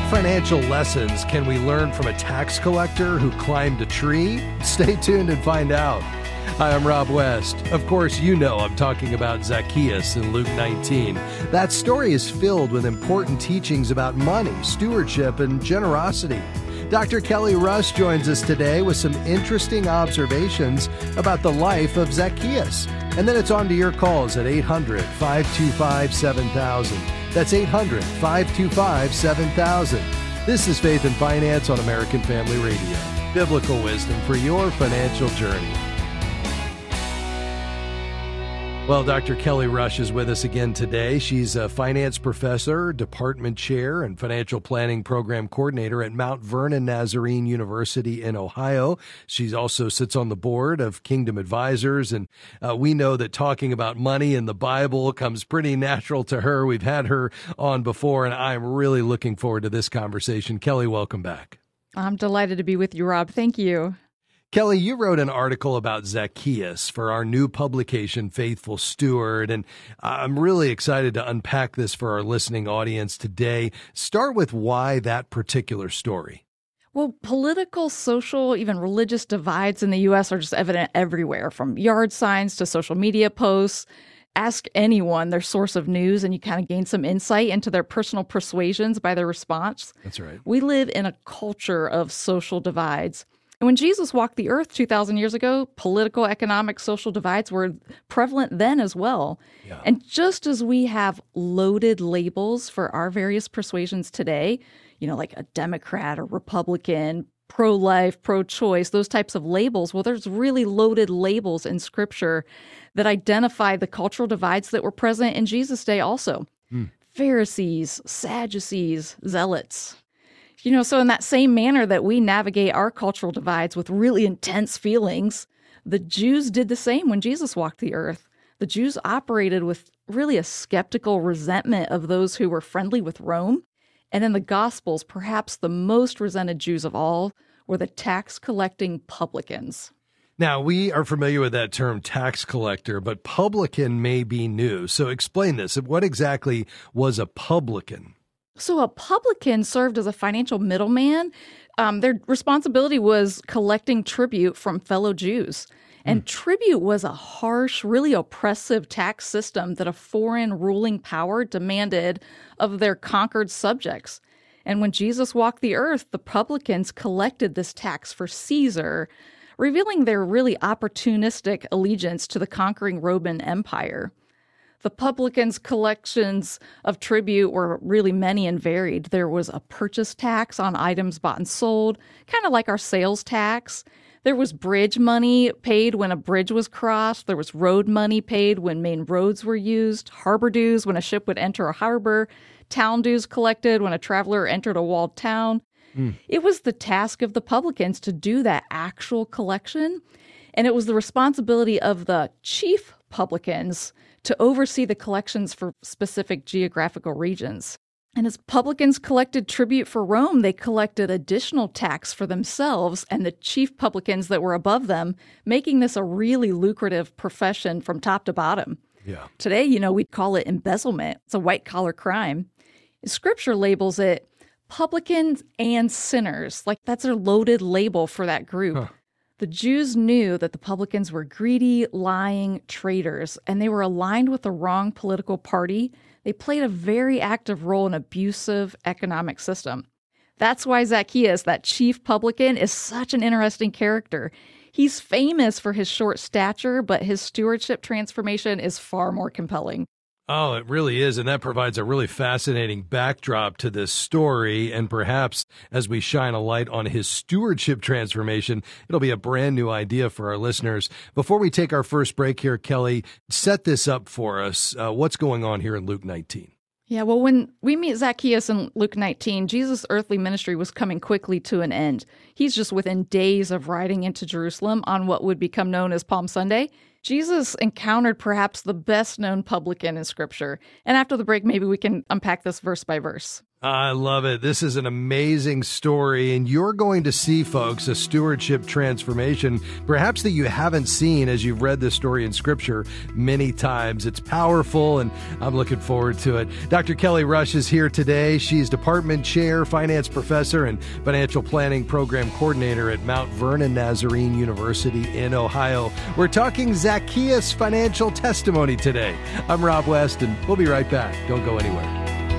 financial lessons can we learn from a tax collector who climbed a tree? Stay tuned and find out. Hi, I'm Rob West. Of course, you know I'm talking about Zacchaeus in Luke 19. That story is filled with important teachings about money, stewardship, and generosity. Dr. Kelly Rush joins us today with some interesting observations about the life of Zacchaeus. And then it's on to your calls at 800-525-7000. That's 800-525-7000. This is Faith and Finance on American Family Radio. Biblical wisdom for your financial journey. Well, Dr. Kelly Rush is with us again today. She's a finance professor, department chair, and financial planning program coordinator at Mount Vernon Nazarene University in Ohio. She also sits on the board of Kingdom Advisors, and we know that talking about money in the Bible comes pretty natural to her. We've had her on before, and I'm really looking forward to this conversation. Kelly, welcome back. I'm delighted to be with you, Rob. Thank you. Kelly, you wrote an article about Zacchaeus for our new publication, Faithful Steward, and I'm really excited to unpack this for our listening audience today. Start with why that particular story. Well, political, social, even religious divides in the U.S. are just evident everywhere, from yard signs to social media posts. Ask anyone their source of news, and you kind of gain some insight into their personal persuasions by their response. That's right. We live in a culture of social divides. And when Jesus walked the earth 2,000 years ago, political, economic, social divides were prevalent then as well. Yeah. And just as we have loaded labels for our various persuasions today, you know, like a Democrat or Republican, pro-life, pro-choice, those types of labels, well, there's really loaded labels in Scripture that identify the cultural divides that were present in Jesus' day also. Pharisees, Sadducees, Zealots. You know, so in that same manner that we navigate our cultural divides with really intense feelings, the Jews did the same when Jesus walked the earth. The Jews operated with really a skeptical resentment of those who were friendly with Rome. And in the Gospels, perhaps the most resented Jews of all were the tax-collecting publicans. Now, we are familiar with that term tax collector, but publican may be new. So explain this. What exactly was a publican? So a publican served as a financial middleman. Their responsibility was collecting tribute from fellow Jews. And tribute was a harsh, really oppressive tax system that a foreign ruling power demanded of their conquered subjects. And when Jesus walked the earth, the publicans collected this tax for Caesar, revealing their really opportunistic allegiance to the conquering Roman Empire. The publicans' collections of tribute were really many and varied. There was a purchase tax on items bought and sold, kind of like our sales tax. There was bridge money paid when a bridge was crossed. There was road money paid when main roads were used, harbor dues when a ship would enter a harbor, town dues collected when a traveler entered a walled town. It was the task of the publicans to do that actual collection, and it was the responsibility of the chief publicans to oversee the collections for specific geographical regions. And as publicans collected tribute for Rome, they collected additional tax for themselves and the chief publicans that were above them, making this a really lucrative profession from top to bottom. Yeah. Today, you know, we'd call it embezzlement. It's a white-collar crime. Scripture labels it publicans and sinners, like that's their loaded label for that group. Huh. The Jews knew that the publicans were greedy, lying traitors, and they were aligned with the wrong political party. They played a very active role in an abusive economic system. That's why Zacchaeus, that chief publican, is such an interesting character. He's famous for his short stature, but his stewardship transformation is far more compelling. Oh, it really is. And that provides a really fascinating backdrop to this story. And perhaps as we shine a light on his stewardship transformation, it'll be a brand new idea for our listeners. Before we take our first break here, Kelly, set this up for us. What's going on here in Luke 19? Yeah, well, when we meet Zacchaeus in Luke 19, Jesus' earthly ministry was coming quickly to an end. He's just within days of riding into Jerusalem on what would become known as Palm Sunday. Jesus encountered perhaps the best-known publican in Scripture. And after the break, maybe we can unpack this verse by verse. I love it. This is an amazing story, and you're going to see, folks, a stewardship transformation, perhaps that you haven't seen as you've read this story in Scripture many times. It's powerful, and I'm looking forward to it. Dr. Kelly Rush is here today. She's department chair, finance professor, and financial planning program coordinator at Mount Vernon Nazarene University in Ohio. We're talking Zacchaeus financial testimony today. I'm Rob West, and we'll be right back. Don't go anywhere.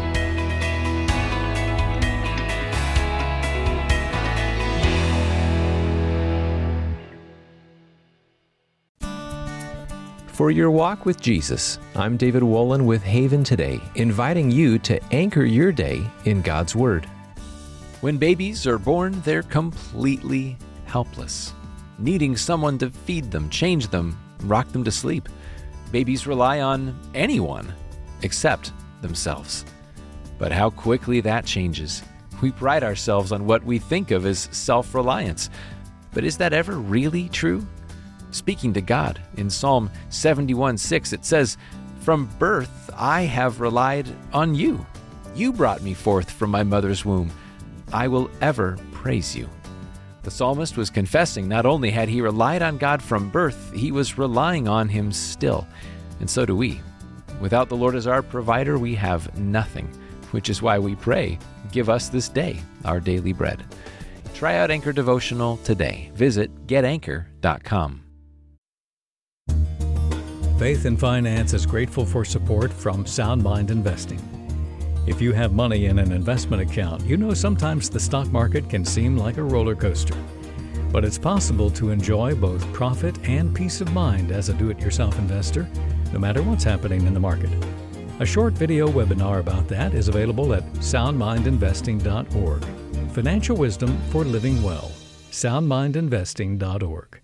For your walk with Jesus, I'm David Wolin with Haven Today, inviting you to anchor your day in God's Word. When babies are born, they're completely helpless, needing someone to feed them, change them, rock them to sleep. Babies rely on anyone except themselves. But how quickly that changes. We pride ourselves on what we think of as self-reliance. But is that ever really true? Speaking to God in Psalm 71:6, it says, "From birth I have relied on you. You brought me forth from my mother's womb. I will ever praise you." The psalmist was confessing not only had he relied on God from birth, he was relying on him still. And so do we. Without the Lord as our provider, we have nothing, which is why we pray, "Give us this day our daily bread." Try out Anchor Devotional today. Visit getanchor.com. Faith and Finance is grateful for support from Sound Mind Investing. If you have money in an investment account, you know sometimes the stock market can seem like a roller coaster. But it's possible to enjoy both profit and peace of mind as a do-it-yourself investor, no matter what's happening in the market. A short video webinar about that is available at soundmindinvesting.org. Financial wisdom for living well. soundmindinvesting.org.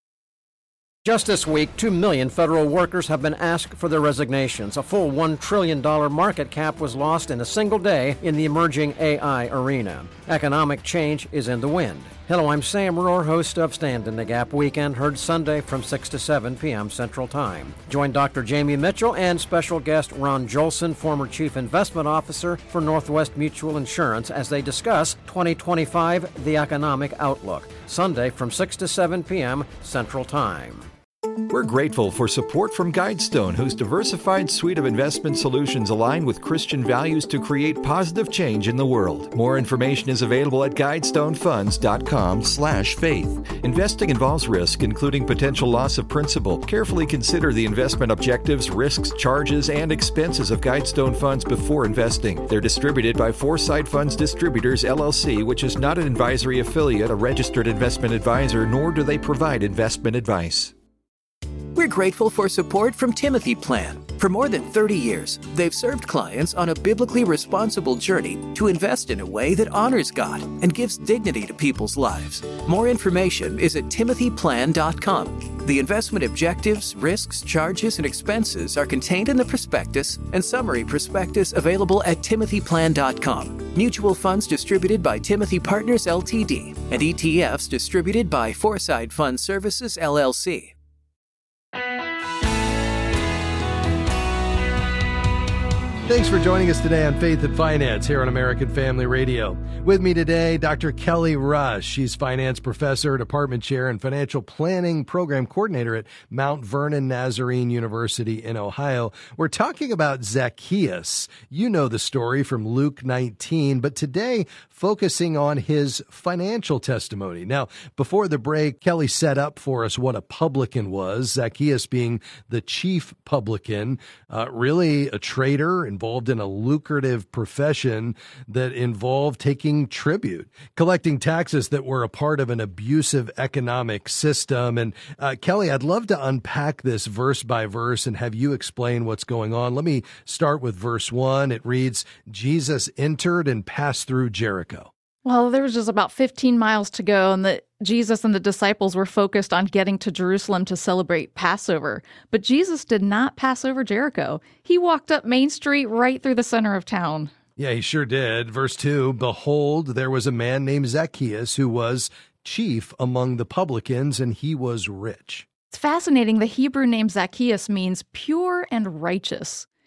Just this week, 2 million federal workers have been asked for their resignations. A full $1 trillion market cap was lost in a single day in the emerging AI arena. Economic change is in the wind. Hello, I'm Sam Rohr, host of Stand in the Gap Weekend, heard Sunday from 6 to 7 p.m. Central Time. Join Dr. Jamie Mitchell and special guest Ron Jolson, former Chief Investment Officer for Northwest Mutual Insurance, as they discuss 2025, the economic outlook. Sunday from 6 to 7 p.m. Central Time. We're grateful for support from Guidestone, whose diversified suite of investment solutions align with Christian values to create positive change in the world. More information is available at guidestonefunds.com/faith. Investing involves risk, including potential loss of principal. Carefully consider the investment objectives, risks, charges, and expenses of Guidestone Funds before investing. They're distributed by Foresight Funds Distributors, LLC, which is not an advisory affiliate, a registered investment advisor, nor do they provide investment advice. We're grateful for support from Timothy Plan. For more than 30 years, they've served clients on a biblically responsible journey to invest in a way that honors God and gives dignity to people's lives. More information is at timothyplan.com. The investment objectives, risks, charges, and expenses are contained in the prospectus and summary prospectus available at timothyplan.com. Mutual funds distributed by Timothy Partners Ltd. and ETFs distributed by Foresight Fund Services LLC. Thanks for joining us today on Faith and Finance here on American Family Radio. With me today, Dr. Kelly Rush. She's finance professor, department chair, and financial planning program coordinator at Mount Vernon Nazarene University in Ohio. We're talking about Zacchaeus. You know the story from Luke 19, but today focusing on his financial testimony. Now, before the break, Kelly set up for us what a publican was, Zacchaeus being the chief publican, really a trader involved in a lucrative profession that involved taking tribute, collecting taxes that were a part of an abusive economic system. And Kelly, I'd love to unpack this verse by verse and have you explain what's going on. Let me start with verse 1. It reads, Jesus entered and passed through Jericho. Well, there was just about 15 miles to go, and Jesus and the disciples were focused on getting to Jerusalem to celebrate Passover. But Jesus did not pass over Jericho. He walked up Main Street right through the center of town. Yeah, he sure did. Verse 2, behold, there was a man named Zacchaeus who was chief among the publicans, and he was rich. It's fascinating. The Hebrew name Zacchaeus means pure and righteous.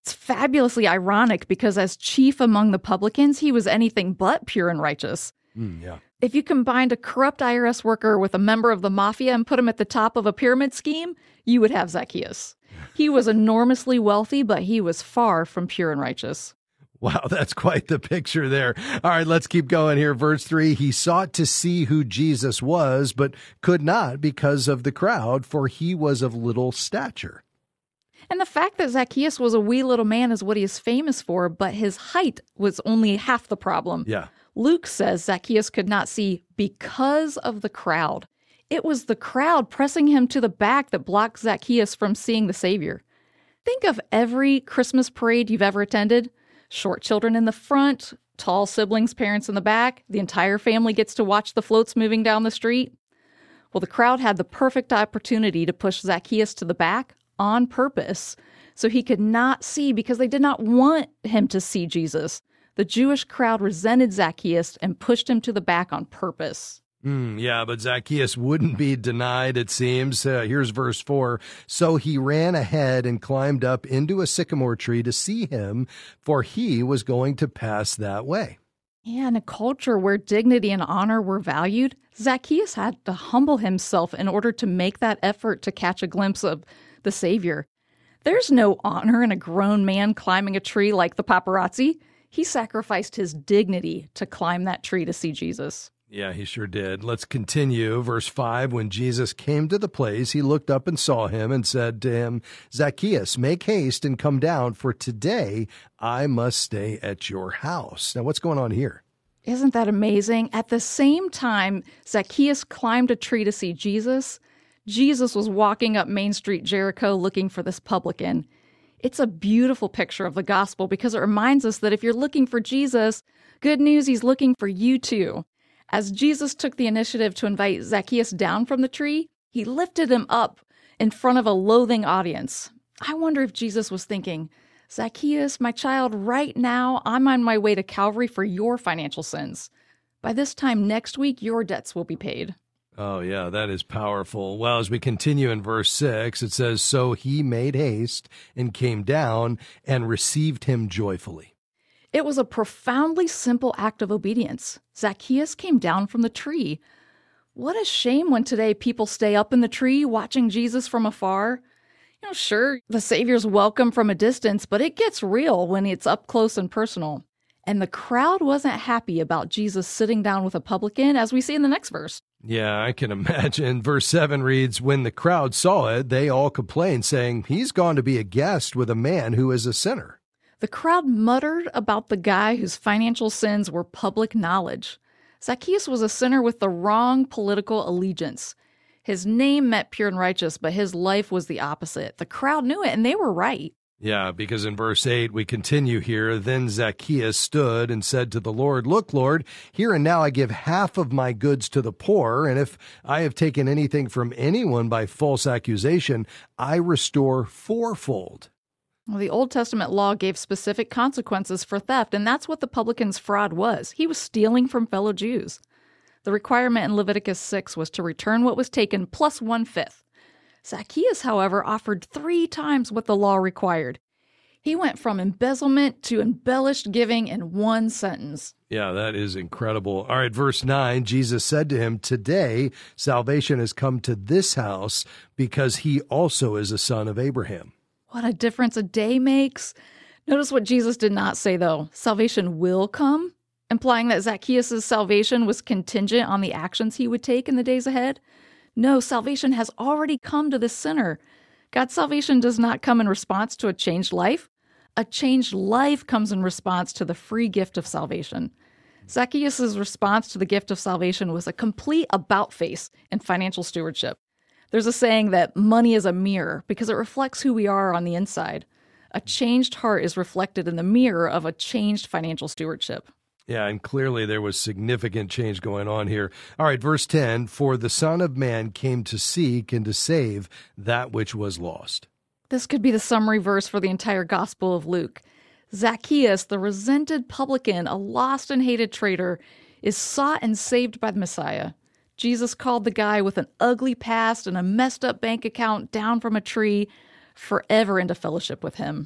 It's fabulously ironic because as chief among the publicans, he was anything but pure and righteous. Yeah. If you combined a corrupt IRS worker with a member of the mafia and put him at the top of a pyramid scheme, you would have Zacchaeus. He was enormously wealthy, but he was far from pure and righteous. Wow, that's quite the picture there. All right, let's keep going here. Verse 3, he sought to see who Jesus was, but could not because of the crowd, for he was of little stature. And the fact that Zacchaeus was a wee little man is what he is famous for, but his height was only half the problem. Yeah. Luke says Zacchaeus could not see because of the crowd. It was the crowd pressing him to the back that blocked Zacchaeus from seeing the Savior. Think of every Christmas parade you've ever attended. Short children in the front, tall siblings, parents in the back. The entire family gets to watch the floats moving down the street. Well, the crowd had the perfect opportunity to push Zacchaeus to the back on purpose so he could not see because they did not want him to see Jesus. The Jewish crowd resented Zacchaeus and pushed him to the back on purpose. Yeah, but Zacchaeus wouldn't be denied, it seems. Here's verse 4. So he ran ahead and climbed up into a sycamore tree to see him, for he was going to pass that way. Yeah, in a culture where dignity and honor were valued, Zacchaeus had to humble himself in order to make that effort to catch a glimpse of the Savior. There's no honor in a grown man climbing a tree like the paparazzi. He sacrificed his dignity to climb that tree to see Jesus. Yeah, he sure did. Let's continue. Verse 5, when Jesus came to the place, he looked up and saw him and said to him, Zacchaeus, make haste and come down, for today I must stay at your house. Now, what's going on here? Isn't that amazing? At the same time, Zacchaeus climbed a tree to see Jesus. Jesus was walking up Main Street, Jericho, looking for this publican. It's a beautiful picture of the gospel because it reminds us that if you're looking for Jesus, good news, he's looking for you too. As Jesus took the initiative to invite Zacchaeus down from the tree, he lifted him up in front of a loathing audience. I wonder if Jesus was thinking, Zacchaeus, my child, right now, I'm on my way to Calvary for your financial sins. By this time next week, your debts will be paid. Oh, yeah, that is powerful. Well, as we continue in verse 6, it says, so he made haste and came down and received him joyfully. It was a profoundly simple act of obedience. Zacchaeus came down from the tree. What a shame when today people stay up in the tree watching Jesus from afar. Sure, the Savior's welcome from a distance, but it gets real when it's up close and personal. And the crowd wasn't happy about Jesus sitting down with a publican, as we see in the next verse. Yeah, I can imagine. Verse 7 reads, when the crowd saw it, they all complained, saying, he's gone to be a guest with a man who is a sinner. The crowd muttered about the guy whose financial sins were public knowledge. Zacchaeus was a sinner with the wrong political allegiance. His name meant pure and righteous, but his life was the opposite. The crowd knew it, and they were right. Yeah, because in verse 8, we continue here, then Zacchaeus stood and said to the Lord, look, Lord, here and now I give half of my goods to the poor, and if I have taken anything from anyone by false accusation, I restore fourfold. Well, the Old Testament law gave specific consequences for theft, and that's what the publican's fraud was. He was stealing from fellow Jews. The requirement in Leviticus 6 was to return what was taken plus 1/5. Zacchaeus, however, offered 3 times what the law required. He went from embezzlement to embellished giving in one sentence. Yeah, that is incredible. All right, verse 9, Jesus said to him, today salvation has come to this house because he also is a son of Abraham. What a difference a day makes. Notice what Jesus did not say, though. Salvation will come, implying that Zacchaeus' salvation was contingent on the actions he would take in the days ahead. No, salvation has already come to the sinner. God's salvation does not come in response to a changed life. A changed life comes in response to the free gift of salvation. Zacchaeus' response to the gift of salvation was a complete about-face in financial stewardship. There's a saying that money is a mirror because it reflects who we are on the inside. A changed heart is reflected in the mirror of a changed financial stewardship. Yeah, and clearly there was significant change going on here. All right, verse 10, for the Son of Man came to seek and to save that which was lost. This could be the summary verse for the entire Gospel of Luke. Zacchaeus, the resented publican, a lost and hated traitor, is sought and saved by the Messiah. Jesus called the guy with an ugly past and a messed up bank account down from a tree forever into fellowship with him.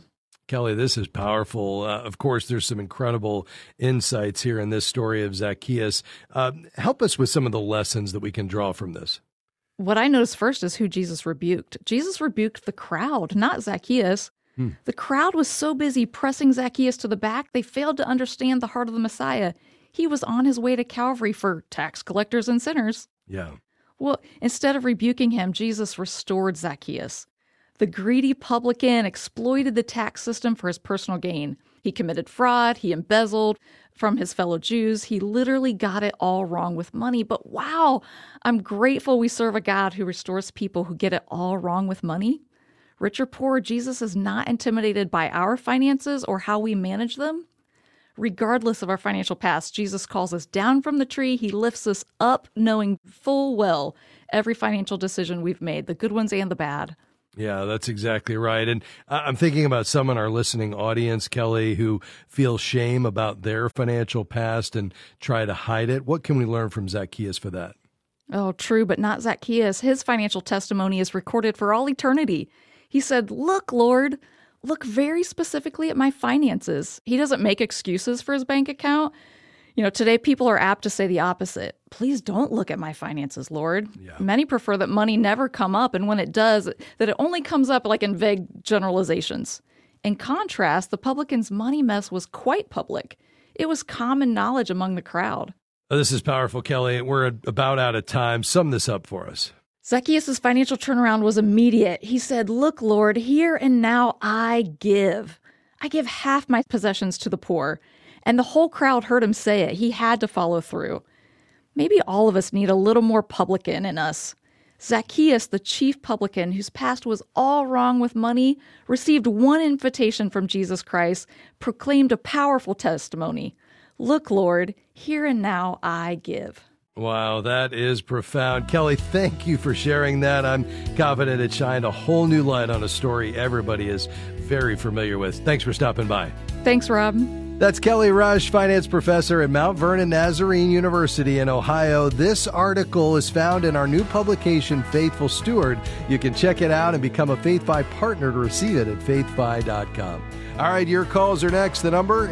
Kelly, this is powerful. Of course, there's some incredible insights here in this story of Zacchaeus. Help us with some of the lessons that we can draw from this. What I noticed first is who Jesus rebuked. Jesus rebuked the crowd, not Zacchaeus. The crowd was so busy pressing Zacchaeus to the back, they failed to understand the heart of the Messiah. He was on his way to Calvary for tax collectors and sinners. Yeah. Well, instead of rebuking him, Jesus restored Zacchaeus. The greedy publican exploited the tax system for his personal gain. He committed fraud. He embezzled from his fellow Jews. He literally got it all wrong with money. But wow, I'm grateful we serve a God who restores people who get it all wrong with money. Rich or poor, Jesus is not intimidated by our finances or how we manage them. Regardless of our financial past, Jesus calls us down from the tree. He lifts us up, knowing full well every financial decision we've made, the good ones and the bad. Yeah, that's exactly right. And I'm thinking about some in our listening audience, Kelly, who feel shame about their financial past and try to hide it. What can we learn from Zacchaeus for that? Oh, true, but not Zacchaeus. His financial testimony is recorded for all eternity. He said, "Look, Lord, look very specifically at my finances." He doesn't make excuses for his bank account. Today people are apt to say the opposite. Please don't look at my finances, Lord. Yeah. Many prefer that money never come up, and when it does, that it only comes up like in vague generalizations. In contrast, the publican's money mess was quite public. It was common knowledge among the crowd. Oh, this is powerful, Kelly. We're about out of time. Sum this up for us. Zacchaeus' financial turnaround was immediate. He said, "Look, Lord, here and now I give. I give half my possessions to the poor." And the whole crowd heard him say it. He had to follow through. Maybe all of us need a little more publican in us. Zacchaeus, the chief publican, whose past was all wrong with money, received one invitation from Jesus Christ, proclaimed a powerful testimony. "Look, Lord, here and now I give." Wow, that is profound. Kelly, thank you for sharing that. I'm confident it shined a whole new light on a story everybody is very familiar with. Thanks for stopping by. Thanks, Rob. That's Kelly Rush, finance professor at Mount Vernon Nazarene University in Ohio. This article is found in our new publication, Faithful Steward. You can check it out and become a FaithFi partner to receive it at faithfi.com. All right, your calls are next. The number,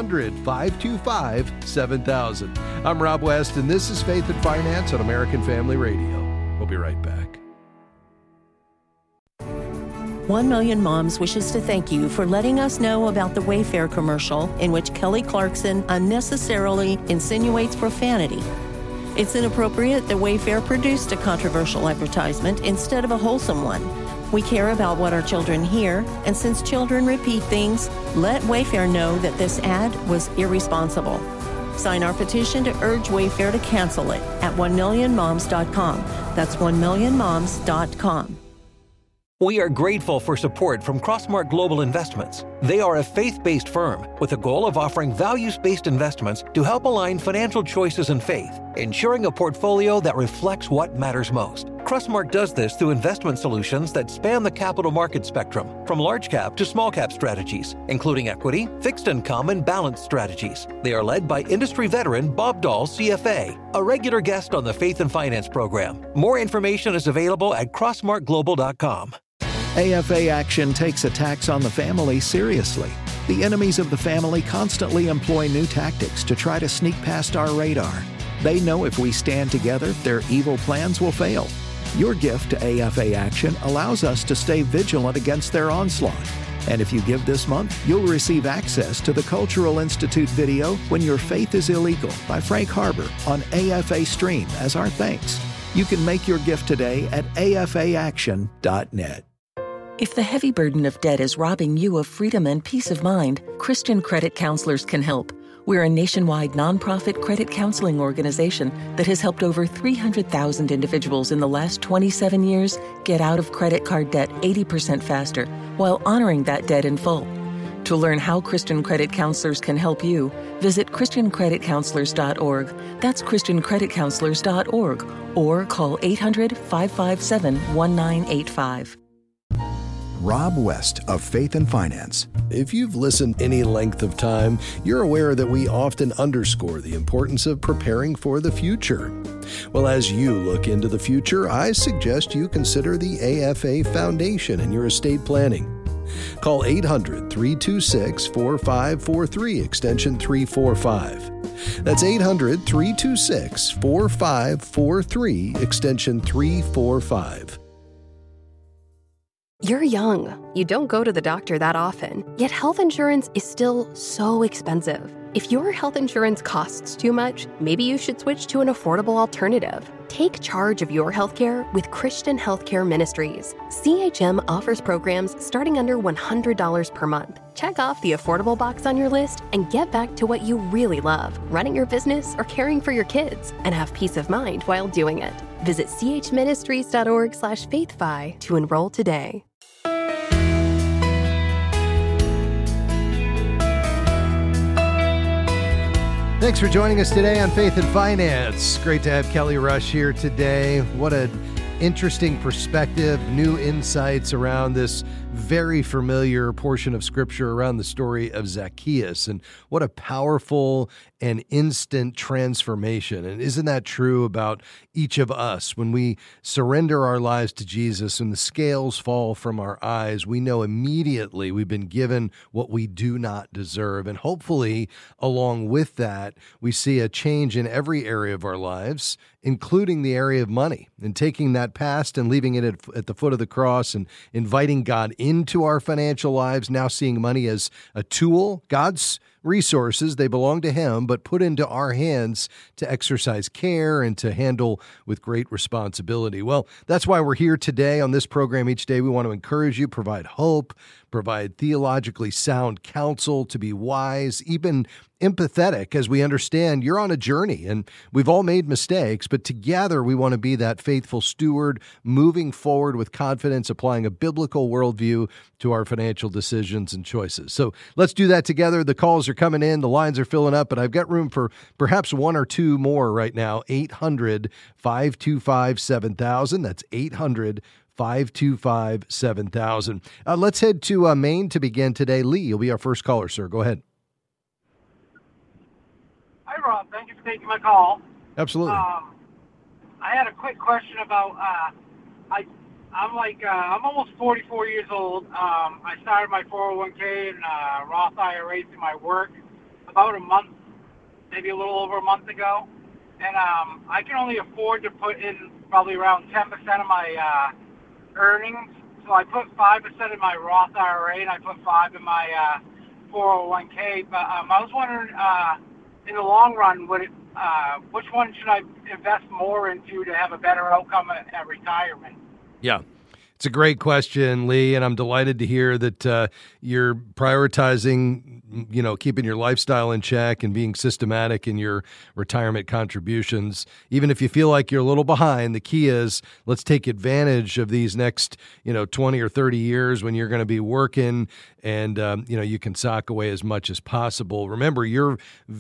800-525-7000. I'm Rob West, and this is Faith and Finance on American Family Radio. We'll be right back. 1 Million Moms wishes to thank you for letting us know about the Wayfair commercial in which Kelly Clarkson unnecessarily insinuates profanity. It's inappropriate that Wayfair produced a controversial advertisement instead of a wholesome one. We care about what our children hear, and since children repeat things, let Wayfair know that this ad was irresponsible. Sign our petition to urge Wayfair to cancel it at 1millionmoms.com. That's 1millionmoms.com. We are grateful for support from Crossmark Global Investments. They are a faith-based firm with a goal of offering values-based investments to help align financial choices and faith, ensuring a portfolio that reflects what matters most. Crossmark does this through investment solutions that span the capital market spectrum, from large cap to small cap strategies, including equity, fixed income, and balanced strategies. They are led by industry veteran Bob Dahl, CFA, a regular guest on the Faith and Finance program. More information is available at crossmarkglobal.com. AFA Action takes attacks on the family seriously. The enemies of the family constantly employ new tactics to try to sneak past our radar. They know if we stand together, their evil plans will fail. Your gift to AFA Action allows us to stay vigilant against their onslaught. And if you give this month, you'll receive access to the Cultural Institute video, When Your Faith is Illegal, by Frank Harbor on AFA Stream as our thanks. You can make your gift today at afaaction.net. If the heavy burden of debt is robbing you of freedom and peace of mind, Christian Credit Counselors can help. We're a nationwide nonprofit credit counseling organization that has helped over 300,000 individuals in the last 27 years get out of credit card debt 80% faster while honoring that debt in full. To learn how Christian Credit Counselors can help you, visit ChristianCreditCounselors.org. That's ChristianCreditCounselors.org, or call 800-557-1985. Rob West of Faith and Finance. If you've listened any length of time, you're aware that we often underscore the importance of preparing for the future. Well, as you look into the future, I suggest you consider the AFA Foundation in your estate planning. Call 800-326-4543, extension 345. That's 800-326-4543, extension 345. You're young. You don't go to the doctor that often, yet health insurance is still so expensive. If your health insurance costs too much, maybe you should switch to an affordable alternative. Take charge of your healthcare with Christian Healthcare Ministries. CHM offers programs starting under $100 per month. Check off the affordable box on your list and get back to what you really love, running your business or caring for your kids, and have peace of mind while doing it. Visit chministries.org/faithfi to enroll today. Thanks for joining us today on Faith and Finance. Great to have Kelly Rush here today. What an interesting perspective, new insights around this very familiar portion of Scripture around the story of Zacchaeus. And what a powerful and instant transformation. And isn't that true about each of us? When we surrender our lives to Jesus and the scales fall from our eyes, we know immediately we've been given what we do not deserve. And hopefully, along with that, we see a change in every area of our lives, including the area of money, and taking that past and leaving it at the foot of the cross and inviting God into our financial lives, now seeing money as a tool, God's resources, they belong to Him, but put into our hands to exercise care and to handle with great responsibility. Well, that's why we're here today on this program each day. We want to encourage you, provide hope, provide theologically sound counsel, to be wise, even empathetic as we understand you're on a journey and we've all made mistakes, but together we want to be that faithful steward, moving forward with confidence, applying a biblical worldview to our financial decisions and choices. So let's do that together. The calls are coming in, the lines are filling up, but I've got room for perhaps one or two more right now. 800-525-7000. That's 800-525-7000. Let's head to Maine to begin today. Lee, you'll be our first caller, sir. Go ahead. Hi, Rob. Thank you for taking my call. Absolutely. I had a quick question about, I'm almost 44 years old. I started my 401k and Roth IRA through my work about a month, maybe a little over a month ago. And I can only afford to put in probably around 10% of my earnings. So I put 5% in my Roth IRA and I put 5% in my 401k. But I was wondering, in the long run, which one should I invest more into to have a better outcome at retirement? Yeah. It's a great question, Lee, and I'm delighted to hear that you're prioritizing, keeping your lifestyle in check and being systematic in your retirement contributions. Even if you feel like you're a little behind, the key is let's take advantage of these next, 20 or 30 years when you're going to be working and, you can sock away as much as possible. Remember, your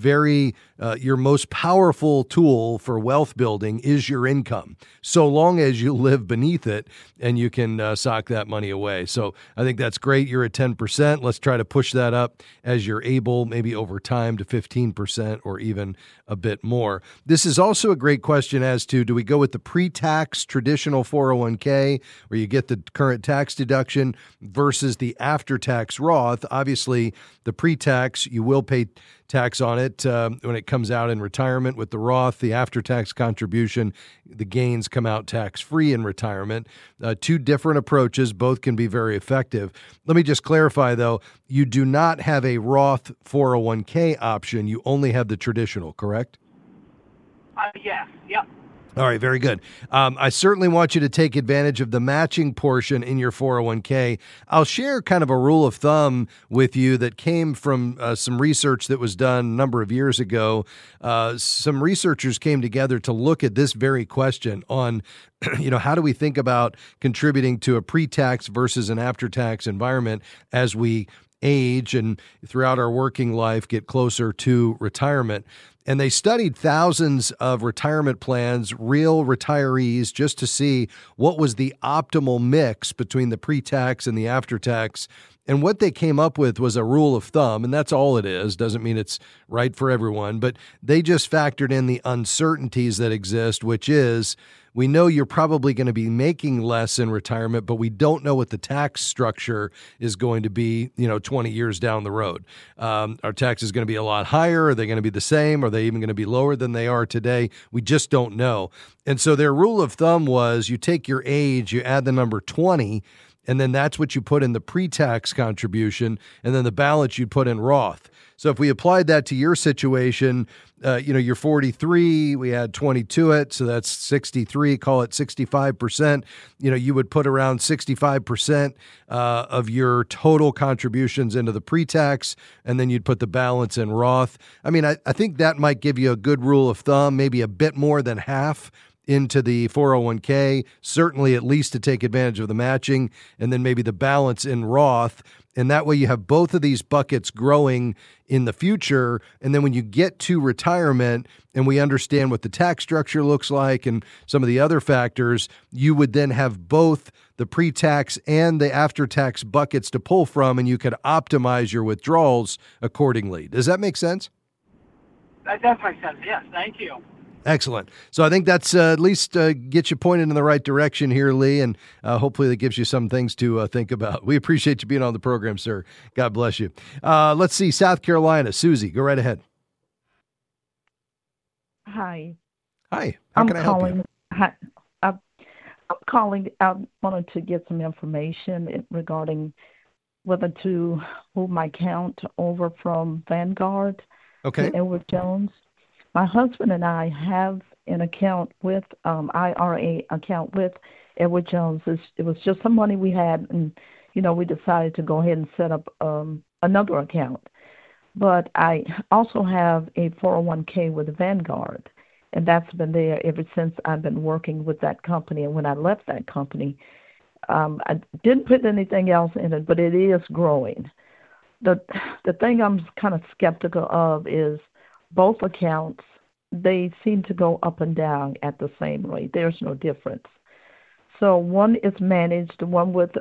most powerful tool for wealth building is your income, so long as you live beneath it and you can sock that money away. So I think that's great. You're at 10%. Let's try to push that up as you're able, maybe over time to 15% or even a bit more. This is also a great question as to, do we go with the pre-tax traditional 401k where you get the current tax deduction versus the after-tax Roth? Obviously, the pre-tax, you will pay tax on it when it comes out in retirement. With the Roth, the after-tax contribution, the gains come out tax-free in retirement. Two different approaches, both can be very effective. Let me just clarify, though, you do not have a Roth 401k option. You only have the traditional, correct? Yes. Yep. All right, very good. I certainly want you to take advantage of the matching portion in your 401k. I'll share kind of a rule of thumb with you that came from some research that was done a number of years ago. Some researchers came together to look at this very question on, how do we think about contributing to a pre-tax versus an after-tax environment as we age and throughout our working life get closer to retirement. And they studied thousands of retirement plans, real retirees, just to see what was the optimal mix between the pre-tax and the after-tax. And what they came up with was a rule of thumb, and that's all it is. Doesn't mean it's right for everyone, but they just factored in the uncertainties that exist, which is we know you're probably going to be making less in retirement, but we don't know what the tax structure is going to be, 20 years down the road. Are taxes going to be a lot higher? Are they going to be the same? Are they even going to be lower than they are today? We just don't know. And so their rule of thumb was you take your age, you add the number 20, and then that's what you put in the pre-tax contribution, and then the balance you'd put in Roth. So if we applied that to your situation, you're 43, we add 20 to it, so that's 63, call it 65%. You would put around 65% of your total contributions into the pre-tax, and then you'd put the balance in Roth. I mean, I think that might give you a good rule of thumb, maybe a bit more than half into the 401k, certainly at least to take advantage of the matching, and then maybe the balance in Roth. And that way you have both of these buckets growing in the future. And then when you get to retirement and we understand what the tax structure looks like and some of the other factors, you would then have both the pre-tax and the after-tax buckets to pull from, and you could optimize your withdrawals accordingly. Does that make sense? That does make sense, yes. Thank you. Excellent. So I think that's at least gets you pointed in the right direction here, Lee, and hopefully that gives you some things to think about. We appreciate you being on the program, sir. God bless you. Let's see, South Carolina. Susie, go right ahead. Hi. Hi. How can I help you? Hi. I'm calling. I wanted to get some information regarding whether to move my account over from Vanguard to Edward Jones. My husband and I have an account with IRA account with Edward Jones. It was just some money we had, and we decided to go ahead and set up another account. But I also have a 401k with Vanguard, and that's been there ever since I've been working with that company. And when I left that company, I didn't put anything else in it, but it is growing. The thing I'm kind of skeptical of is both accounts, they seem to go up and down at the same rate. There's no difference. So one is managed, the one with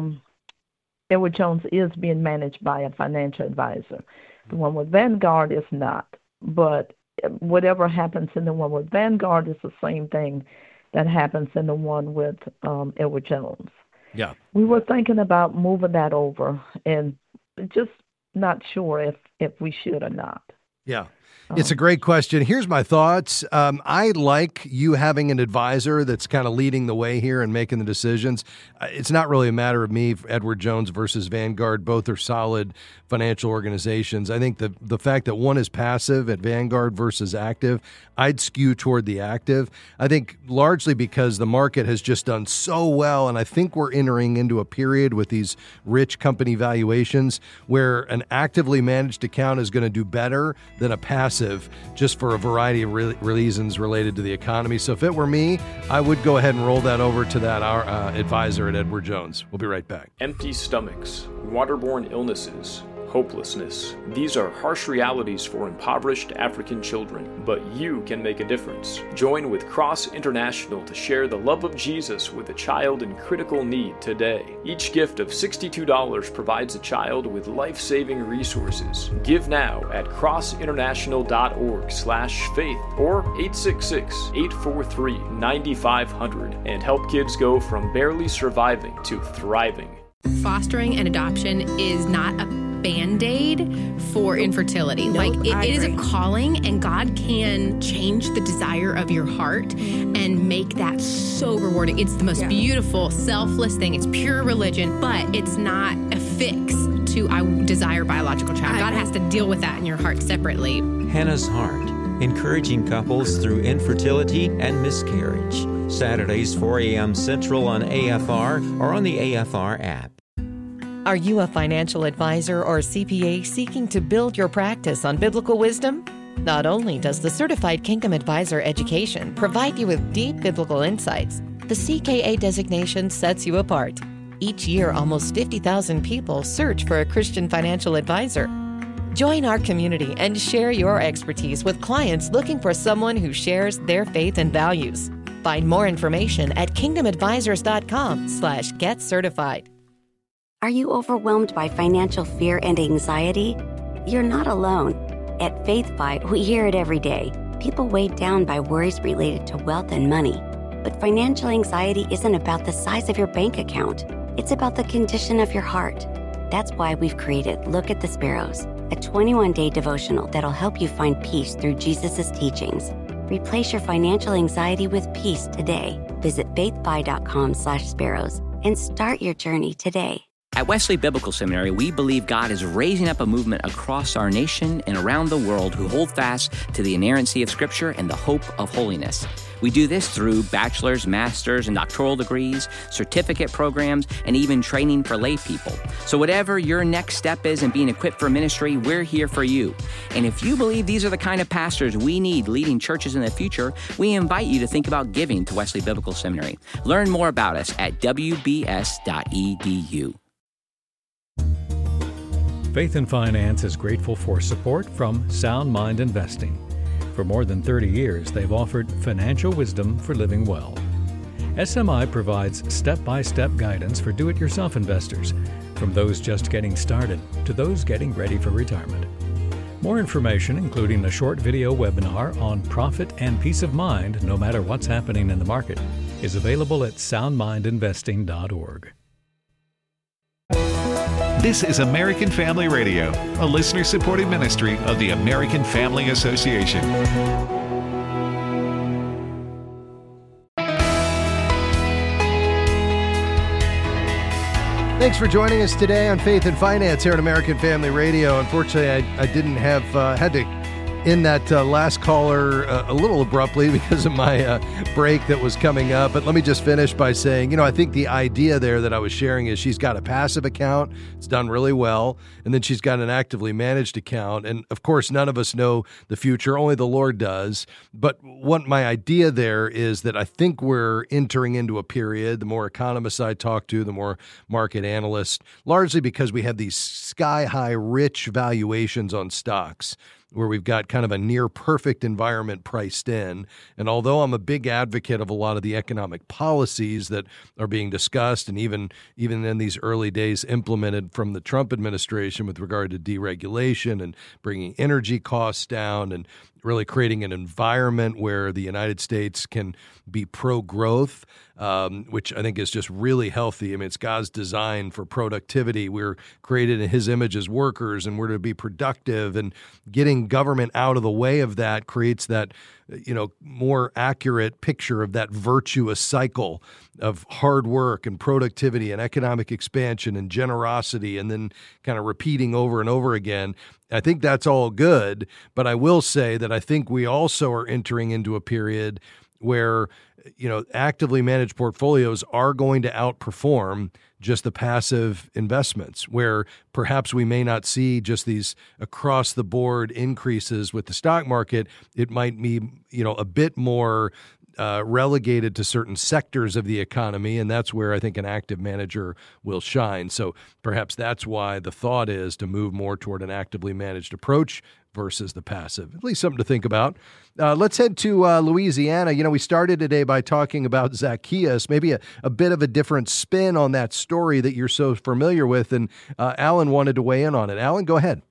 Edward Jones is being managed by a financial advisor. The one with Vanguard is not. But whatever happens in the one with Vanguard is the same thing that happens in the one with Edward Jones. Yeah. We were thinking about moving that over and just not sure if we should or not. Yeah. It's a great question. Here's my thoughts. I like you having an advisor that's kind of leading the way here and making the decisions. It's not really a matter of me, Edward Jones versus Vanguard. Both are solid financial organizations. I think the fact that one is passive at Vanguard versus active, I'd skew toward the active. I think largely because the market has just done so well, and I think we're entering into a period with these rich company valuations where an actively managed account is going to do better than a passive, just for a variety of reasons related to the economy. So if it were me, I would go ahead and roll that over to that our advisor at Edward Jones. We'll be right back. Empty stomachs, waterborne illnesses, hopelessness. These are harsh realities for impoverished African children, but you can make a difference. Join with Cross International to share the love of Jesus with a child in critical need today. Each gift of $62 provides a child with life-saving resources. Give now at crossinternational.org/faith or 866-843-9500 and help kids go from barely surviving to thriving. Fostering and adoption is not a Band-Aid for infertility. It is a calling, and God can change the desire of your heart and make that so rewarding. It's the most beautiful, selfless thing. It's pure religion, but it's not a fix to I desire biological child. God has to deal with that in your heart separately. Hannah's Heart, encouraging couples through infertility and miscarriage. Saturdays, 4 a.m. Central on AFR or on the AFR app. Are you a financial advisor or CPA seeking to build your practice on biblical wisdom? Not only does the Certified Kingdom Advisor education provide you with deep biblical insights, the CKA designation sets you apart. Each year, almost 50,000 people search for a Christian financial advisor. Join our community and share your expertise with clients looking for someone who shares their faith and values. Find more information at kingdomadvisors.com/getcertified. Are you overwhelmed by financial fear and anxiety? You're not alone. At Faith Fight, we hear it every day. People weighed down by worries related to wealth and money. But financial anxiety isn't about the size of your bank account. It's about the condition of your heart. That's why we've created Look at the Sparrows, a 21-day devotional that'll help you find peace through Jesus' teachings. Replace your financial anxiety with peace today. Visit faithfi.com/sparrows and start your journey today. At Wesley Biblical Seminary, we believe God is raising up a movement across our nation and around the world who hold fast to the inerrancy of Scripture and the hope of holiness. We do this through bachelor's, master's, and doctoral degrees, certificate programs, and even training for lay people. So whatever your next step is in being equipped for ministry, we're here for you. And if you believe these are the kind of pastors we need leading churches in the future, we invite you to think about giving to Wesley Biblical Seminary. Learn more about us at wbs.edu. Faith and Finance is grateful for support from Sound Mind Investing. For more than 30 years, they've offered financial wisdom for living well. SMI provides step-by-step guidance for do-it-yourself investors, from those just getting started to those getting ready for retirement. More information, including a short video webinar on profit and peace of mind no matter what's happening in the market, is available at soundmindinvesting.org. This is American Family Radio, a listener-supported ministry of the American Family Association. Thanks for joining us today on Faith and Finance here at American Family Radio. Unfortunately, I didn't have had to end that last caller a little abruptly because of my break that was coming up. But let me just finish by saying, I think the idea there that I was sharing is she's got a passive account. It's done really well. And then she's got an actively managed account. And of course, none of us know the future. Only the Lord does. But what my idea there is that I think we're entering into a period, the more economists I talk to, the more market analysts, largely because we have these sky-high rich valuations on stocks, where we've got kind of a near perfect environment priced in. And although I'm a big advocate of a lot of the economic policies that are being discussed and even in these early days implemented from the Trump administration with regard to deregulation and bringing energy costs down and really creating an environment where the United States can be pro-growth, which I think is just really healthy. I mean, it's God's design for productivity. We're created in His image as workers, and we're to be productive. And getting government out of the way of that creates that, more accurate picture of that virtuous cycle of hard work and productivity and economic expansion and generosity, and then kind of repeating over and over again. I think that's all good, but I will say that I think we also are entering into a period where, actively managed portfolios are going to outperform just the passive investments, where perhaps we may not see just these across-the-board increases with the stock market. It might be, a bit more relegated to certain sectors of the economy, and that's where I think an active manager will shine. So perhaps that's why the thought is to move more toward an actively managed approach versus the passive. At least something to think about. Let's head to Louisiana. We started today by talking about Zacchaeus, maybe a bit of a different spin on that story that you're so familiar with, and Alan wanted to weigh in on it. Alan, go ahead.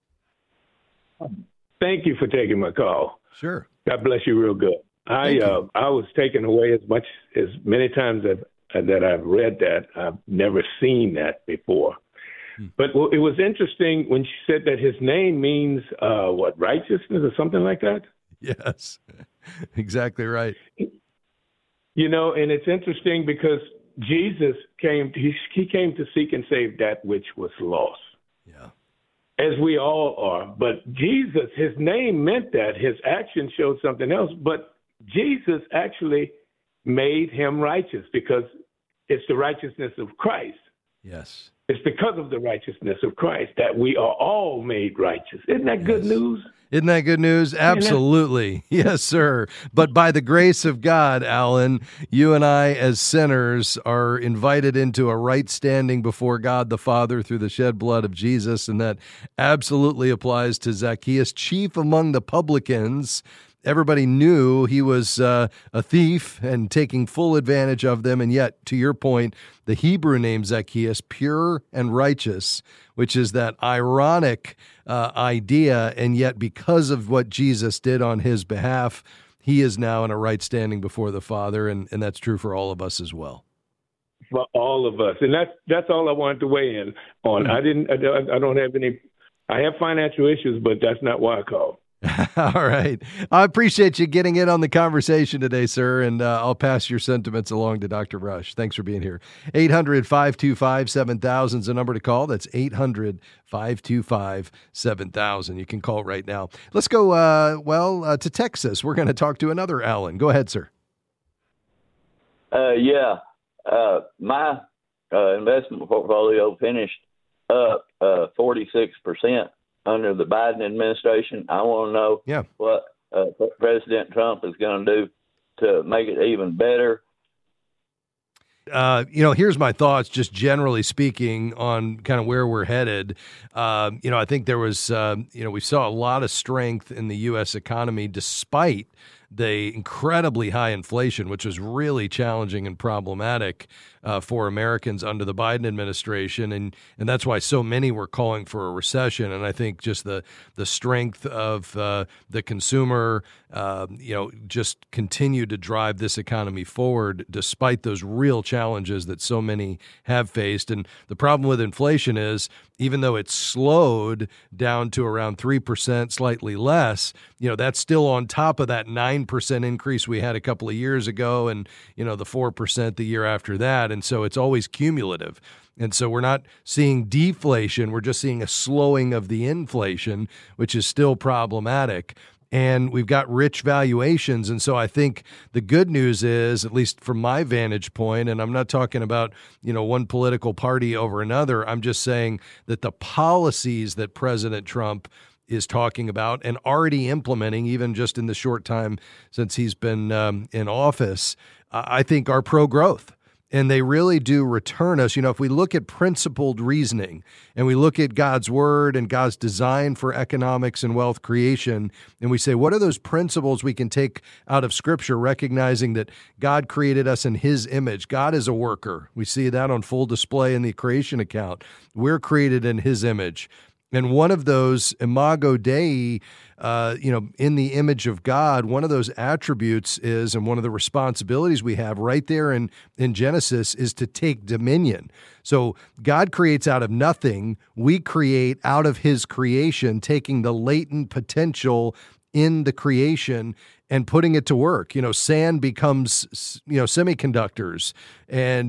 Thank you for taking my call. Sure. God bless you real good. I was taken away as many times that I've read that. I've never seen that before. But it was interesting when she said that his name means, righteousness or something like that? Yes, exactly right. And it's interesting because Jesus came to seek and save that which was lost. Yeah. As we all are. But Jesus, his name meant that. His action showed something else. But Jesus actually made him righteous because it's the righteousness of Christ. Yes. It's because of the righteousness of Christ that we are all made righteous. Isn't that good news? Isn't that good news? Absolutely. Yes, sir. But by the grace of God, Alan, you and I as sinners are invited into a right standing before God the Father through the shed blood of Jesus, and that absolutely applies to Zacchaeus, chief among the publicans. Everybody knew he was a thief and taking full advantage of them. And yet, to your point, the Hebrew name Zacchaeus, pure and righteous, which is that ironic idea. And yet, because of what Jesus did on his behalf, he is now in a right standing before the Father, and that's true for all of us as well. For all of us, and that's all I wanted to weigh in on. I don't have any. I have financial issues, but that's not why I called. All right. I appreciate you getting in on the conversation today, sir, and I'll pass your sentiments along to Dr. Rush. Thanks for being here. 800-525-7000 is the number to call. That's 800-525-7000. You can call right now. Let's go, to Texas. We're going to talk to another Alan. Go ahead, sir. My investment portfolio finished up 46% under the Biden administration. I want to know what President Trump is going to do to make it even better. Here's my thoughts, just generally speaking, on kind of where we're headed. I think there was, we saw a lot of strength in the U.S. economy despite the incredibly high inflation, which was really challenging and problematic for Americans under the Biden administration. And that's why so many were calling for a recession. And I think just the strength of the consumer, just continued to drive this economy forward despite those real challenges that so many have faced. And the problem with inflation is, even though it's slowed down to around 3%, slightly less, that's still on top of that 9% increase we had a couple of years ago, and, the 4% the year after that. And so it's always cumulative. And so we're not seeing deflation. We're just seeing a slowing of the inflation, which is still problematic. And we've got rich valuations. And so I think the good news is, at least from my vantage point, and I'm not talking about, one political party over another, I'm just saying that the policies that President Trump is talking about and already implementing, even just in the short time since he's been in office, I think are pro-growth. And they really do return us. If we look at principled reasoning and we look at God's word and God's design for economics and wealth creation, and we say, what are those principles we can take out of Scripture, recognizing that God created us in His image? God is a worker. We see that on full display in the creation account. We're created in His image. And one of those, imago Dei, in the image of God, one of those attributes is, and one of the responsibilities we have right there in Genesis, is to take dominion. So God creates out of nothing. We create out of His creation, taking the latent potential in the creation and putting it to work. Sand becomes, semiconductors, and,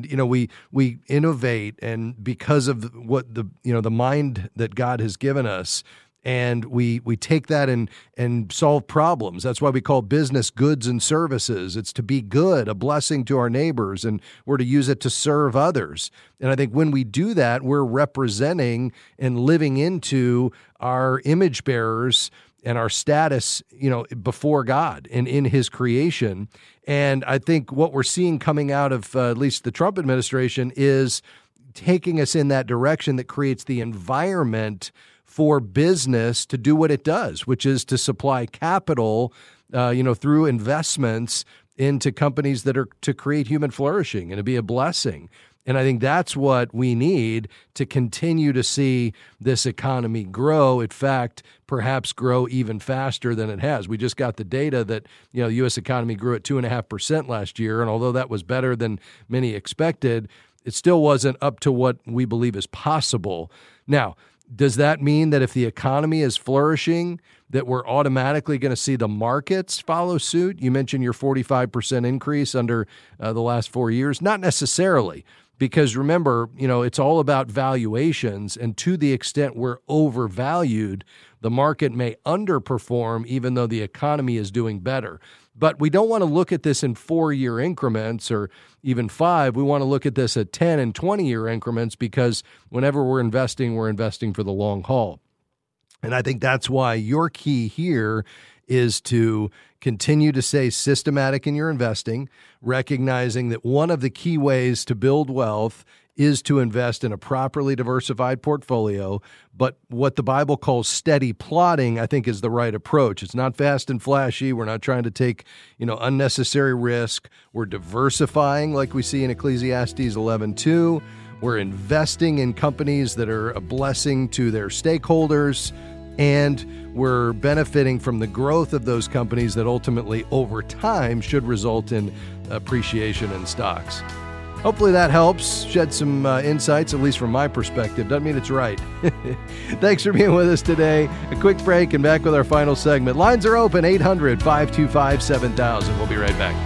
we innovate, and because of what the mind that God has given us, and we take that and solve problems. That's why we call business goods and services. It's to be good, a blessing to our neighbors, and we're to use it to serve others. And I think when we do that, we're representing and living into our image bearers and our status, before God and in His creation. And I think what we're seeing coming out of at least the Trump administration is taking us in that direction that creates the environment for business to do what it does, which is to supply capital, through investments into companies that are to create human flourishing and to be a blessing. And I think that's what we need to continue to see this economy grow. In fact, perhaps grow even faster than it has. We just got the data that, the U.S. economy grew at 2.5% last year. And although that was better than many expected, it still wasn't up to what we believe is possible. Now, does that mean that if the economy is flourishing, that we're automatically going to see the markets follow suit? You mentioned your 45% increase under the last 4 years. Not necessarily. Because remember, it's all about valuations, and to the extent we're overvalued, the market may underperform even though the economy is doing better. But we don't want to look at this in 4-year increments or even 5. We want to look at this at 10 and 20-year increments, because whenever we're investing for the long haul. And I think that's why your key here is to continue to stay systematic in your investing, recognizing that one of the key ways to build wealth is to invest in a properly diversified portfolio. But what the Bible calls steady plotting, I think, is the right approach. It's not fast and flashy. We're not trying to take, unnecessary risk. We're diversifying like we see in Ecclesiastes 11:2. We're investing in companies that are a blessing to their stakeholders. and we're benefiting from the growth of those companies that ultimately, over time, should result in appreciation in stocks. Hopefully that helps shed some insights, at least from my perspective. Doesn't mean it's right. Thanks for being with us today. A quick break and back with our final segment. Lines are open, 800-525-7000. We'll be right back.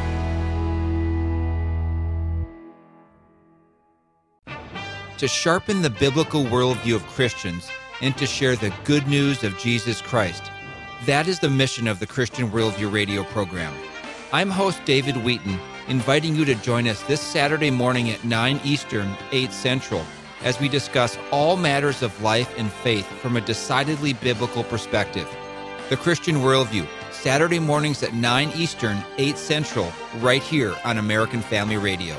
To sharpen the biblical worldview of Christians and to share the good news of Jesus Christ. That is the mission of the Christian Worldview radio program. I'm host David Wheaton, inviting you to join us this Saturday morning at 9 Eastern, 8 Central, as we discuss all matters of life and faith from a decidedly biblical perspective. The Christian Worldview, Saturday mornings at 9 Eastern, 8 Central, right here on American Family Radio.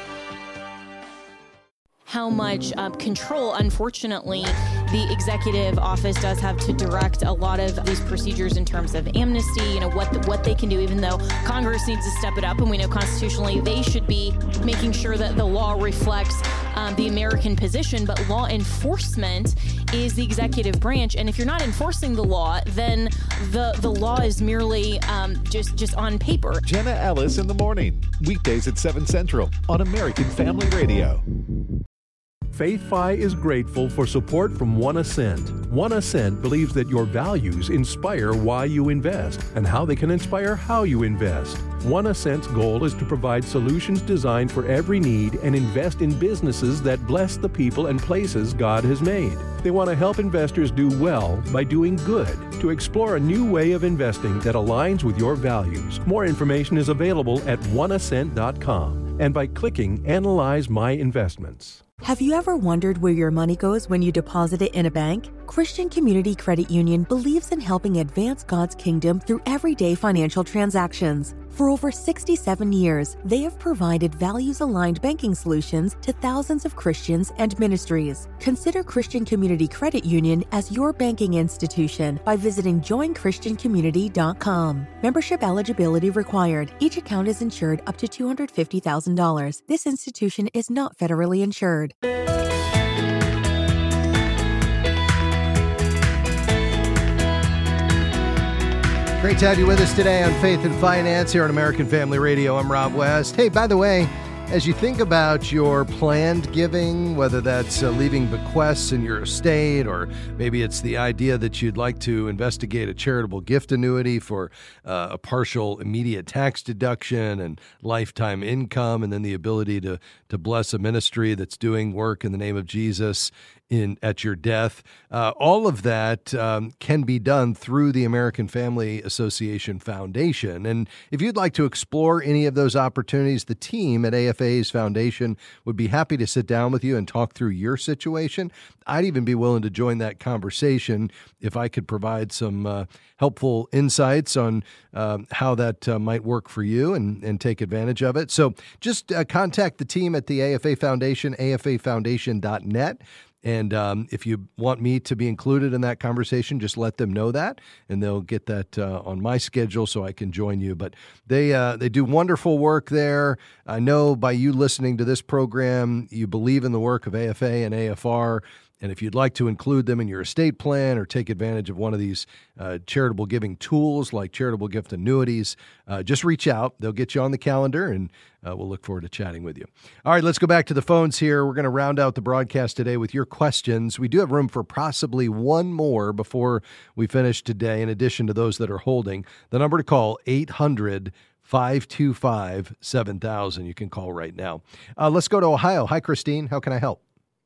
How much control, unfortunately, the executive office does have to direct a lot of these procedures in terms of amnesty, what they can do, even though Congress needs to step it up. And we know constitutionally they should be making sure that the law reflects the American position. But law enforcement is the executive branch. And if you're not enforcing the law, then the law is merely just on paper. Jenna Ellis in the morning, weekdays at 7 Central on American Family Radio. FaithFi is grateful for support from One Ascent. One Ascent believes that your values inspire why you invest and how they can inspire how you invest. One Ascent's goal is to provide solutions designed for every need and invest in businesses that bless the people and places God has made. They want to help investors do well by doing good, to explore a new way of investing that aligns with your values. More information is available at oneascent.com and by clicking Analyze My Investments. Have you ever wondered where your money goes when you deposit it in a bank? Christian Community Credit Union believes in helping advance God's kingdom through everyday financial transactions. For over 67 years, they have provided values-aligned banking solutions to thousands of Christians and ministries. Consider Christian Community Credit Union as your banking institution by visiting joinchristiancommunity.com. Membership eligibility required. Each account is insured up to $250,000. This institution is not federally insured. Great to have you with us today on Faith and Finance here on American Family Radio. I'm Rob West. Hey, by the way, as you think about your planned giving, whether that's leaving bequests in your estate, or maybe it's the idea that you'd like to investigate a charitable gift annuity for a partial immediate tax deduction and lifetime income, and then the ability to bless a ministry that's doing work in the name of Jesus at your death. All of that can be done through the American Family Association Foundation. And if you'd like to explore any of those opportunities, the team at AFA's Foundation would be happy to sit down with you and talk through your situation. I'd even be willing to join that conversation if I could provide some helpful insights on how that might work for you and take advantage of it. So just contact the team at the AFA Foundation, afafoundation.net. And if you want me to be included in that conversation, just let them know that, and they'll get that on my schedule so I can join you. But they do wonderful work there. I know by you listening to this program, you believe in the work of AFA and AFR. And if you'd like to include them in your estate plan or take advantage of one of these charitable giving tools like charitable gift annuities, just reach out. They'll get you on the calendar, and we'll look forward to chatting with you. All right, let's go back to the phones here. We're going to round out the broadcast today with your questions. We do have room for possibly one more before we finish today, in addition to those that are holding. The number to call, 800-525-7000. You can call right now. Let's go to Ohio. Hi, Christine. How can I help?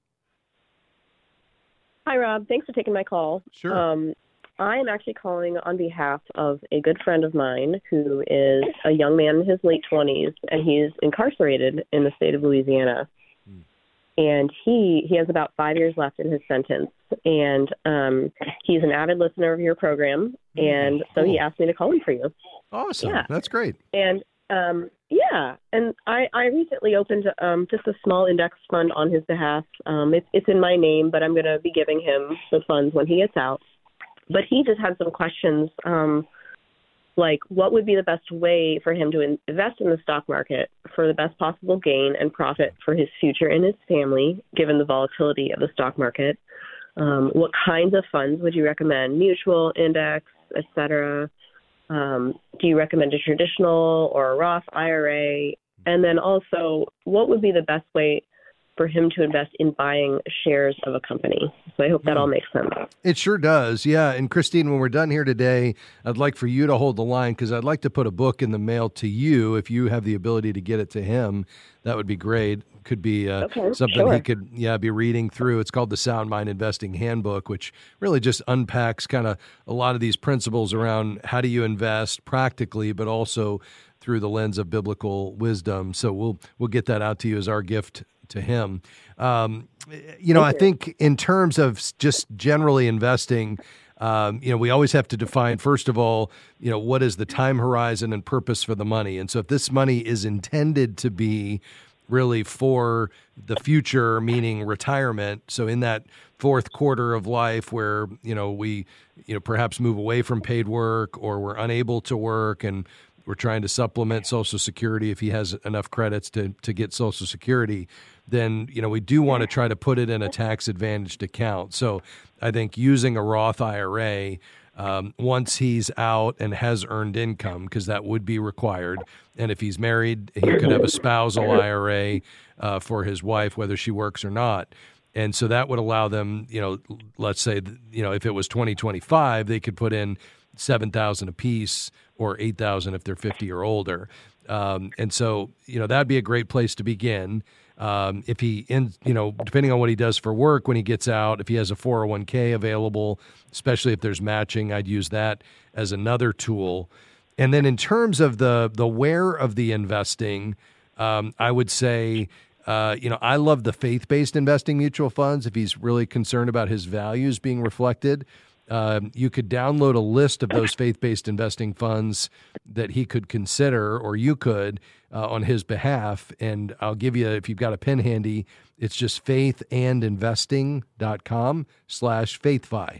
Hi, Rob. Thanks for taking my call. Sure. I am actually calling on behalf of a good friend of mine who is a young man in his late 20s, and he's incarcerated in the state of Louisiana. And he has about 5 years left in his sentence. And he's an avid listener of your program, and so he asked me to call him for you. Awesome. Yeah. That's great. And and I recently opened just a small index fund on his behalf. It's in my name, but I'm going to be giving him the funds when he gets out. But he just had some questions, like what would be the best way for him to invest in the stock market for the best possible gain and profit for his future and his family, given the volatility of the stock market. What kinds of funds would you recommend? Mutual, index, et cetera? Do you recommend a traditional or a Roth IRA? And then also, what would be the best way for him to invest in buying shares of a company? So I hope that all makes sense. It sure does. Yeah. And Christine, when we're done here today, I'd like for you to hold the line because I'd like to put a book in the mail to you. If you have the ability to get it to him, that would be great. Could be something he could be reading through. It's called the Sound Mind Investing Handbook, which really just unpacks kind of a lot of these principles around how do you invest practically, but also through the lens of biblical wisdom. So we'll get that out to you as our gift to him. I think in terms of just generally investing, we always have to define, first of all, what is the time horizon and purpose for the money? And so if this money is intended to be really for the future, meaning retirement, so in that fourth quarter of life where, we, perhaps move away from paid work or we're unable to work and we're trying to supplement Social Security if he has enough credits to get Social Security, then, we do want to try to put it in a tax-advantaged account. So I think using a Roth IRA, once he's out and has earned income, because that would be required, and if he's married, he could have a spousal IRA for his wife, whether she works or not. And so that would allow them, let's say, if it was 2025, they could put in $7,000 apiece or $8,000 if they're 50 or older. And so, that'd be a great place to begin. If he, depending on what he does for work when he gets out, if he has a 401k available, especially if there's matching, I'd use that as another tool. And then in terms of the where of the investing, I would say, I love the faith-based investing mutual funds. If he's really concerned about his values being reflected, you could download a list of those faith-based investing funds that he could consider, or you could, on his behalf. And I'll give you, if you've got a pen handy, it's just faithandinvesting.com/faithfi.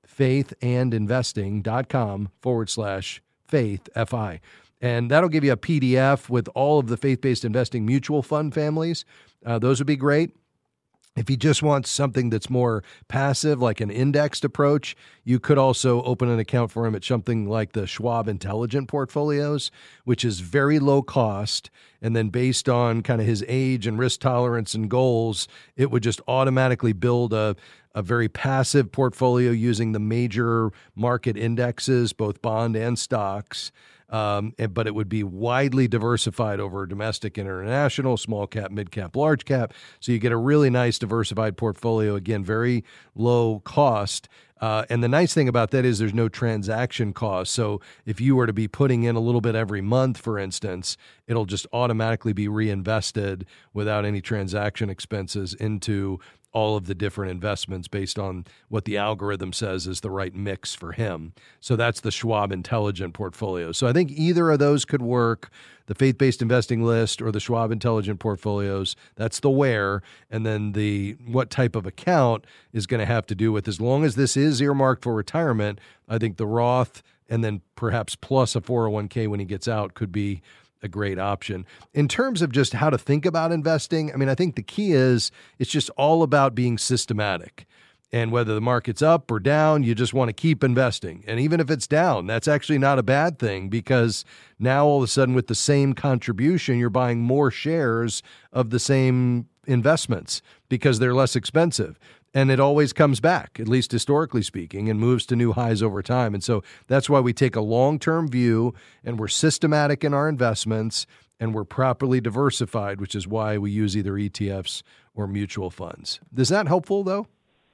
faithandinvesting.com/faith, F-I. And that'll give you a PDF with all of the faith-based investing mutual fund families. Those would be great. If you just want something that's more passive, like an indexed approach, you could also open an account for him at something like the Schwab Intelligent Portfolios, which is very low cost. And then based on kind of his age and risk tolerance and goals, it would just automatically build a very passive portfolio using the major market indexes, both bond and stocks. But it would be widely diversified over domestic, international, small cap, mid cap, large cap. So you get a really nice diversified portfolio, again, very low cost. And the nice thing about that is there's no transaction cost. So if you were to be putting in a little bit every month, for instance, it'll just automatically be reinvested without any transaction expenses into all of the different investments based on what the algorithm says is the right mix for him. So that's the Schwab Intelligent Portfolio. So I think either of those could work, the faith-based investing list or the Schwab Intelligent Portfolios. That's the where. And then the what type of account is going to have to do with, as long as this is earmarked for retirement, I think the Roth and then perhaps plus a 401k when he gets out could be a great option. In terms of just how to think about investing, I mean, I think the key is it's just all about being systematic. And whether the market's up or down, you just want to keep investing. And even if it's down, that's actually not a bad thing, because now all of a sudden with the same contribution, you're buying more shares of the same investments because they're less expensive. And it always comes back, at least historically speaking, and moves to new highs over time. And so that's why we take a long-term view, and we're systematic in our investments, and we're properly diversified, which is why we use either ETFs or mutual funds. Is that helpful, though?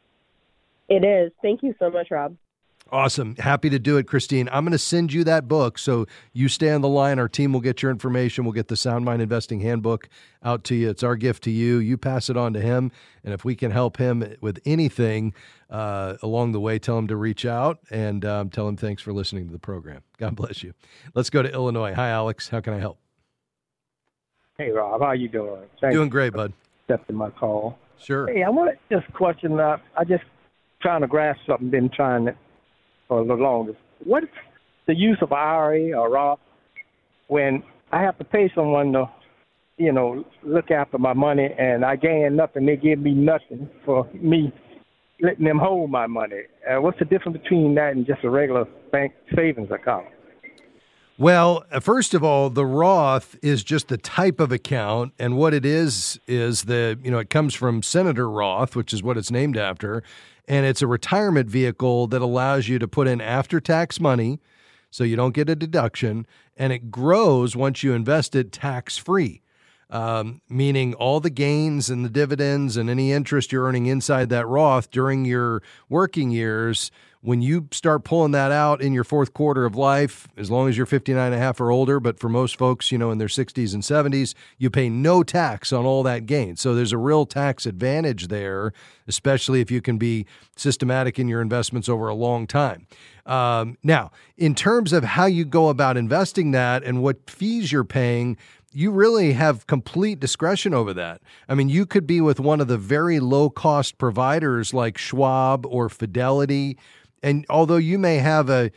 It is. Thank you so much, Rob. Awesome. Happy to do it, Christine. I'm going to send you that book. So you stay on the line. Our team will get your information. We'll get the Sound Mind Investing Handbook out to you. It's our gift to you. You pass it on to him. And if we can help him with anything along the way, tell him to reach out and tell him thanks for listening to the program. God bless you. Let's go to Illinois. Hi, Alex. How can I help? Hey, Rob. How you doing? Doing great, bud. Accepting my call. Sure. Hey, I want to just question, I just trying to grasp something, been trying it for a little longer. What's the use of IRA or Roth when I have to pay someone to, look after my money and I gain nothing? They give me nothing for me letting them hold my money. What's the difference between that and just a regular bank savings account? Well, first of all, the Roth is just the type of account, and what it is it comes from Senator Roth, which is what it's named after, and it's a retirement vehicle that allows you to put in after-tax money, so you don't get a deduction, and it grows once you invest it tax-free, meaning all the gains and the dividends and any interest you're earning inside that Roth during your working years, when you start pulling that out in your fourth quarter of life, as long as you're 59 and a half or older, but for most folks, in their 60s and 70s, you pay no tax on all that gain. So there's a real tax advantage there, especially if you can be systematic in your investments over a long time. Now, in terms of how you go about investing that and what fees you're paying, you really have complete discretion over that. I mean, you could be with one of the very low-cost providers like Schwab or Fidelity, and although you may have an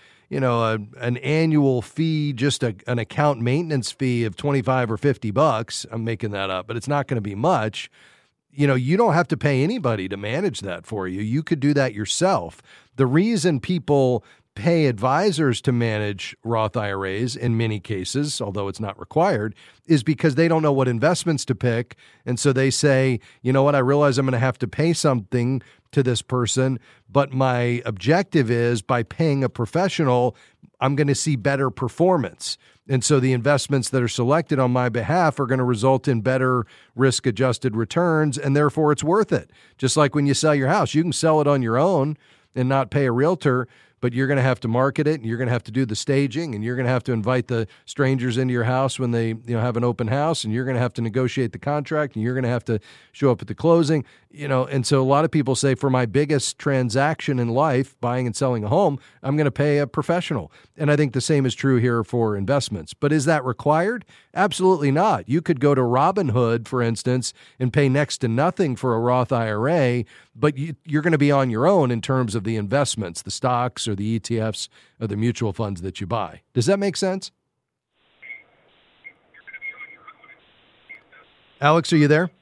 annual fee, just an account maintenance fee of $25 or $50, I'm making that up, but it's not going to be much. You don't have to pay anybody to manage that for you. You could do that yourself. The reason people pay advisors to manage Roth IRAs in many cases, although it's not required, is because they don't know what investments to pick. And so they say, you know what, I realize I'm going to have to pay something to this person, but my objective is by paying a professional, I'm going to see better performance. And so the investments that are selected on my behalf are going to result in better risk-adjusted returns, and therefore it's worth it. Just like when you sell your house, you can sell it on your own and not pay a realtor, but you're going to have to market it, and you're going to have to do the staging, and you're going to have to invite the strangers into your house when they have an open house, and you're going to have to negotiate the contract, and you're going to have to show up at the closing. And so a lot of people say, for my biggest transaction in life, buying and selling a home, I'm going to pay a professional. And I think the same is true here for investments. But is that required? Absolutely not. You could go to Robinhood, for instance, and pay next to nothing for a Roth IRA, but you're going to be on your own in terms of the investments, the stocks or the ETFs or the mutual funds that you buy. Does that make sense? Alex, are you there?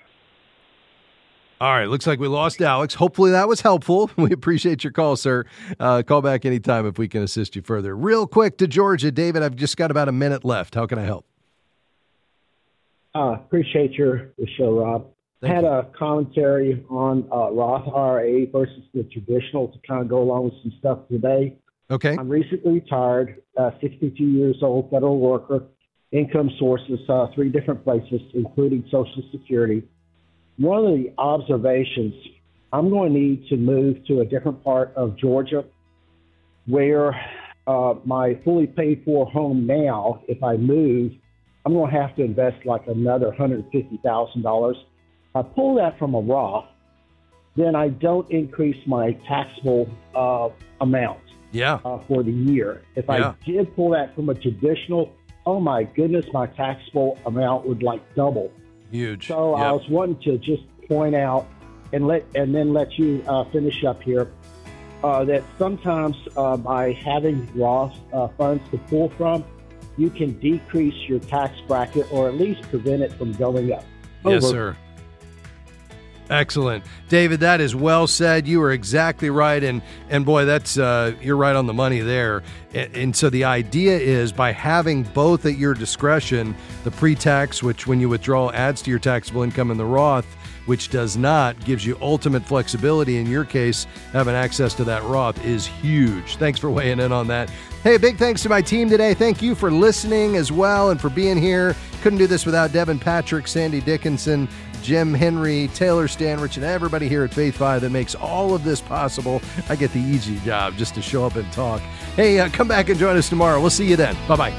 All right, looks like we lost Alex. Hopefully that was helpful. We appreciate your call, sir. Call back anytime if we can assist you further. Real quick to Georgia. David, I've just got about a minute left. How can I help? Appreciate the show, Rob. I had a commentary on Roth IRA versus the traditional to kind of go along with some stuff today. Okay. I'm recently retired, 62 years old, federal worker, income sources, 3 different places, including Social Security. One of the observations, I'm going to need to move to a different part of Georgia where my fully paid for home now, if I move, I'm going to have to invest like another $150,000. I pull that from a Roth, then I don't increase my taxable amount for the year. If I did pull that from a traditional, oh my goodness, my taxable amount would like double. Huge. So I was wanting to just point out and then let you finish up here that sometimes by having Roth funds to pull from, you can decrease your tax bracket or at least prevent it from going up. Yes, sir. Excellent. David, that is well said. You are exactly right. And boy, that's you're right on the money there. And so the idea is by having both at your discretion, the pre-tax, which when you withdraw adds to your taxable income, and the Roth, which does not, gives you ultimate flexibility. In your case, having access to that Roth is huge. Thanks for weighing in on that. Hey, big thanks to my team today. Thank you for listening as well and for being here. Couldn't do this without Devin Patrick, Sandy Dickinson, Jim Henry, Taylor Stanrich, and everybody here at Faith 5 that makes all of this possible. I get the easy job just to show up and talk. Hey, come back and join us tomorrow. We'll see you then. Bye-bye.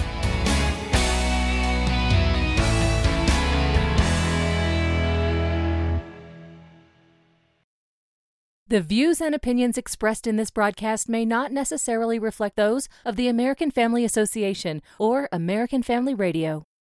The views and opinions expressed in this broadcast may not necessarily reflect those of the American Family Association or American Family Radio.